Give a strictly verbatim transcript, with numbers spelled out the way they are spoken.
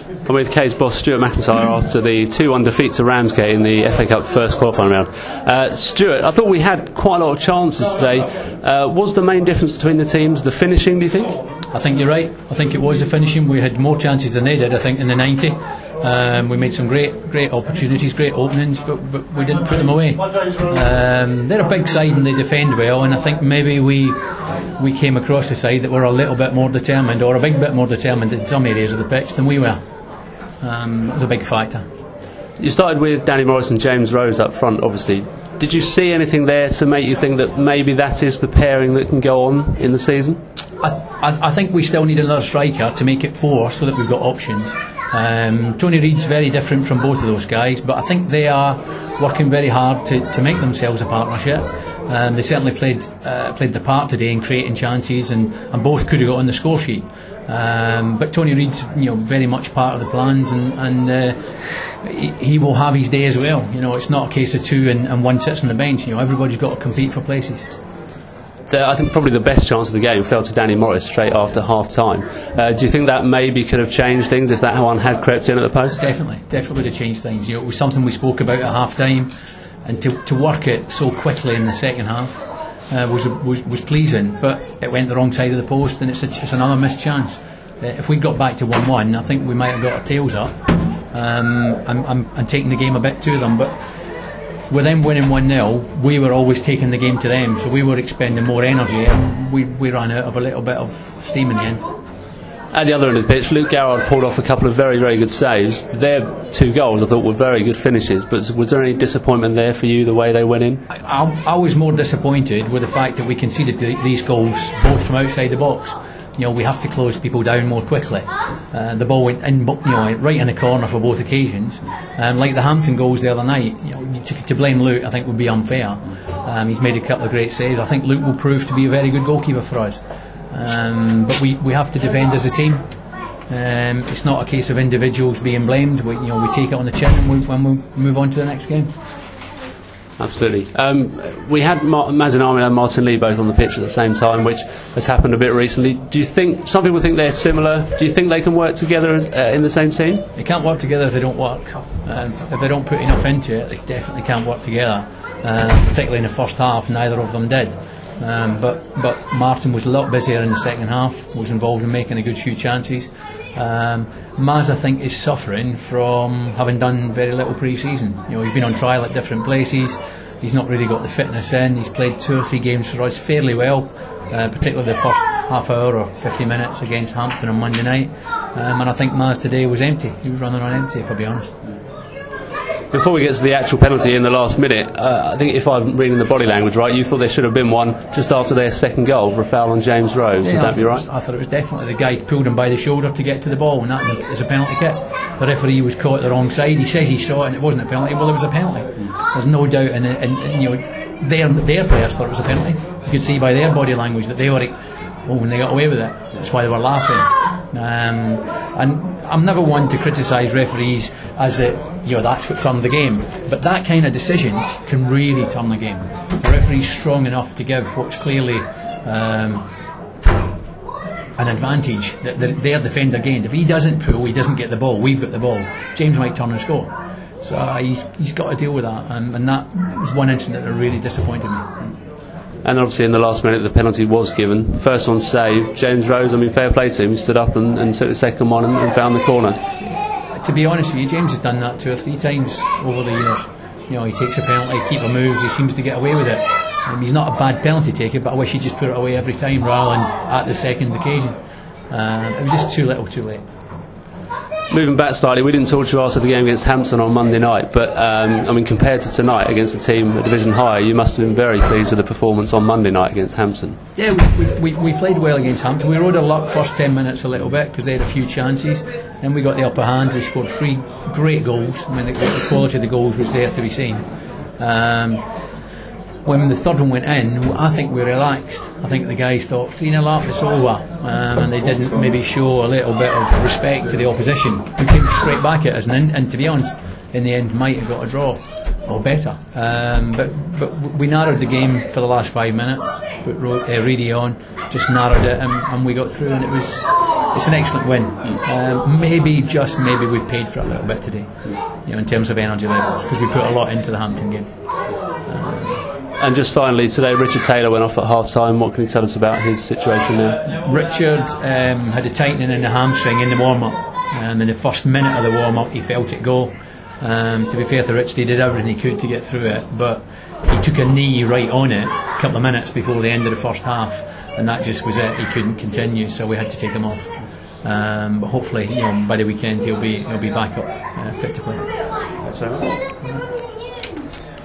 I'm with K's boss Stuart McIntyre after the two one defeat to Ramsgate in the F A Cup first qualifying round. Uh, Stuart, I thought we had quite a lot of chances today. Uh, was the main difference between the teams the finishing, do you think? I think you're right. I think it was the finishing. We had more chances than they did, I think, in the ninety. Um, we made some great great opportunities, great openings, but, but we didn't put them away. Um, they're a big side and they defend well, and I think maybe we we came across the side that were a little bit more determined, or a big bit more determined in some areas of the pitch than we were. Um, it was a big factor. You started with Danny Morris and James Rose up front, obviously. Did you see anything there to make you think that maybe that is the pairing that can go on in the season? I, th- I, I think we still need another striker to make it four so that we've got options. Um, Tony Reid's very different from both of those guys, but I think they are working very hard to, to make themselves a partnership. Um, they certainly played uh, played the part today in creating chances, and, and both could have got on the score sheet. Um, but Tony Reid's, you know, very much part of the plans, and, and uh, he, he will have his day as well. You know, it's not a case of two and, and one sits on the bench. You know, everybody's got to compete for places. The, I think probably the best chance of the game fell to Danny Morris straight after half time. Uh, do you think that maybe could have changed things if that one had crept in at the post? Definitely, definitely would have changed things. You know, it was something we spoke about at half time, and to, to work it so quickly in the second half uh, was, was was pleasing. But it went the wrong side of the post, and it's a, it's another missed chance. Uh, if we got back to one one, I think we might have got our tails up um, and, and, and taken the game a bit to them. But with them winning one nil, we were always taking the game to them, so we were expending more energy, and we, we ran out of a little bit of steam in the end. At the other end of the pitch, Luke Garrard pulled off a couple of very, very good saves. Their two goals, I thought, were very good finishes, but was there any disappointment there for you, the way they went in? I, I, I was more disappointed with the fact that we conceded the, these goals both from outside the box. You know, we have to close people down more quickly. Uh, the ball went in, you know, right in the corner for both occasions. And like the Hampton goals the other night, you know, to, to blame Luke, I think, would be unfair. Um, he's made a couple of great saves. I think Luke will prove to be a very good goalkeeper for us. Um, but we, we have to defend as a team. Um, it's not a case of individuals being blamed. We, you know, we take it on the chin when we, when we move on to the next game. Absolutely. Um, we had Mar- Mazen Ahmed and Martin Lee both on the pitch at the same time, which has happened a bit recently. Do you think, some people think they're similar, do you think they can work together as, uh, in the same team? They can't work together if they don't work. Um, if they don't put enough into it, they definitely can't work together. Uh, particularly in the first half, neither of them did. Um, but, but Martin was a lot busier in the second half, was involved in making a good few chances. Um, Maz, I think, is suffering from having done very little pre-season. You know, he's been on trial at different places. He's not really got the fitness in. He's played two or three games for us fairly well, uh, particularly the first half hour or fifty minutes against Hampton on Monday night. Um, and I think Maz today was empty. He was running on empty, if I'll be honest. Before we get to the actual penalty in the last minute, uh, I think if I'm reading the body language right, you thought there should have been one just after their second goal for a foul on James Rose. Yeah, Would that be right? Was, I thought it was definitely the guy pulled him by the shoulder to get to the ball, and that is a penalty kick. The referee was caught the wrong side. He says he saw it and it wasn't a penalty. Well, it was a penalty. There's no doubt, and, and, and you know, their their players thought it was a penalty. You could see by their body language that they were, oh, when they got away with it, that's why they were laughing. Um, and I'm never one to criticise referees as it, you know, that's what turned the game, but that kind of decision can really turn the game. The referee's strong enough to give what's clearly um, an advantage that their defender gained. If he doesn't pull, he doesn't get the ball, we've got the ball, James might turn and score. So uh, he's, he's got to deal with that, and, and that was one incident that really disappointed me. And obviously in the last minute the penalty was given. First one saved. James Rose, I mean, fair play to him. He stood up and, and took the second one and, and found the corner. To be honest with you, James has done that two or three times over the years. You know, he takes a penalty, keeper moves, he seems to get away with it. Um, he's not a bad penalty taker, but I wish he'd just put it away every time rather than at the second occasion. Um, it was just too little, too late. Moving back slightly, we didn't talk to you after the game against Hampton on Monday night, but um, I mean, compared to tonight against a team a division higher, you must have been very pleased with the performance on Monday night against Hampton. Yeah, we, we, we played well against Hampton. We rode our luck first ten minutes a little bit because they had a few chances, then we got the upper hand. We scored three great goals. I mean, the, the quality of the goals was there to be seen. Um, when the third one went in, I think we relaxed. I think the guys thought three nil up, it's over, um, and they didn't maybe show a little bit of respect to the opposition. We came straight back at us, and, and to be honest, in the end might have got a draw or better. Um, but but we narrowed the game for the last five minutes. Put uh, Reedy on, just narrowed it, and, and we got through. And it was it's an excellent win. Um, maybe, just maybe, we've paid for it a little bit today, you know, in terms of energy levels, because we put a lot into the Hampton game. And just finally, today Richard Taylor went off at half time. What can you tell us about his situation now? Richard um, had a tightening in the hamstring in the warm-up. Um, in the first minute of the warm-up, he felt it go. Um, to be fair to Richard, he did everything he could to get through it, but he took a knee right on it a couple of minutes before the end of the first half, and that just was it. He couldn't continue, so we had to take him off. Um, but hopefully, you know, by the weekend he'll be he'll be back up uh, fit to play. That's very much.